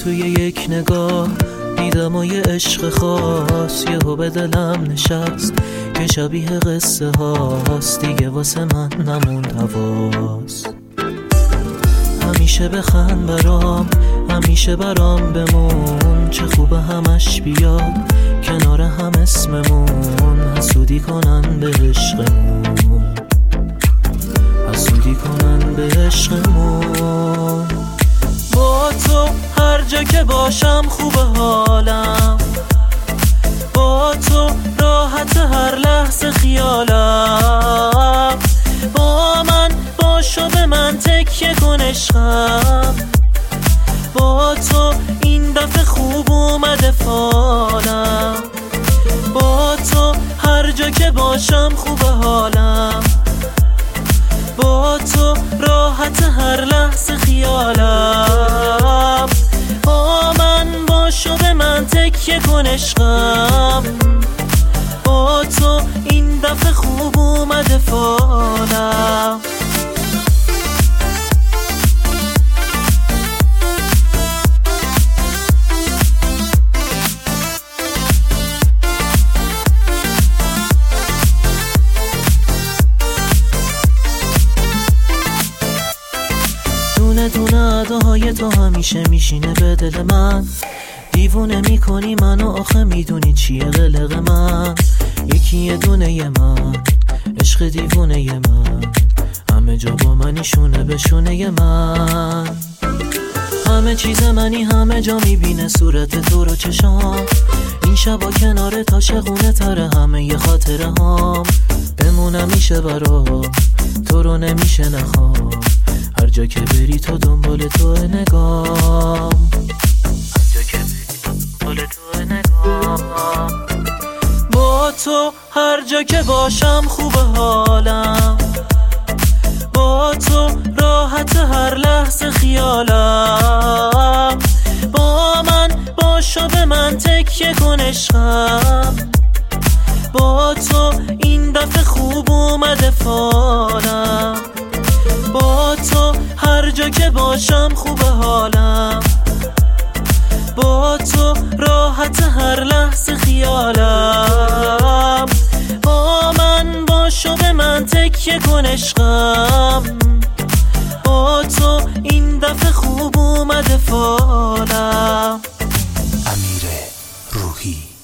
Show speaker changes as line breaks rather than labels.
توی یک نگاه دیدم و یه عشق خاص یهو به دلم نشست که شبیه قصه هاست، دیگه واسه من نموند حواس. همیشه بخند برام، همیشه برام بمون، چه خوبه همش بیاد کنار هم اسممون. حسودی کنن به عشقمون، حسودی کنن به عشقمون. با تو هر جا که باشم خوبه حالم، با تو راحت هر لحظه خیالم. با من باشو به من تکیه کن عشقم، با تو این دفعه خوب اومده فالم. با تو هر جا که باشم خوبه حالم، با تو راحت هر لحظه خیالم. با من باشو به من تکیه کن عشقم، با تو این دفعه خوب اومده فالم. دونه اداهای تو همیشه میشینه به دل من، دیوونه میکنی منو آخه میدونی چیه قلق من. یکی یه دونه ی من، عشق دیوونه ی من، همه جا با منی شونه به شونه ی من. همه چیز منی همه جا میبینه صورت تو رو چشام، این شبا کنار تا شقونه تره همه ی خاطره هام. بمونم میشه برام تو رو نمیشه نخوام، هر جا که بری تو دنبال تو نگام، هر جا که بری دنبال تو نگام. با تو هر جا که باشم خوبه حالم، با تو راحت هر لحظه خیالم. با من باشو به من تکیه کن عشقم، با تو این دفعه خوب اومده فالم. با تو هر جا که باشم خوبه حالم، با تو راحت هر لحظه خیالم. با من باشو به من تکیه کن عشقم، با تو این دفعه خوب اومده فالم.
امیر روحی.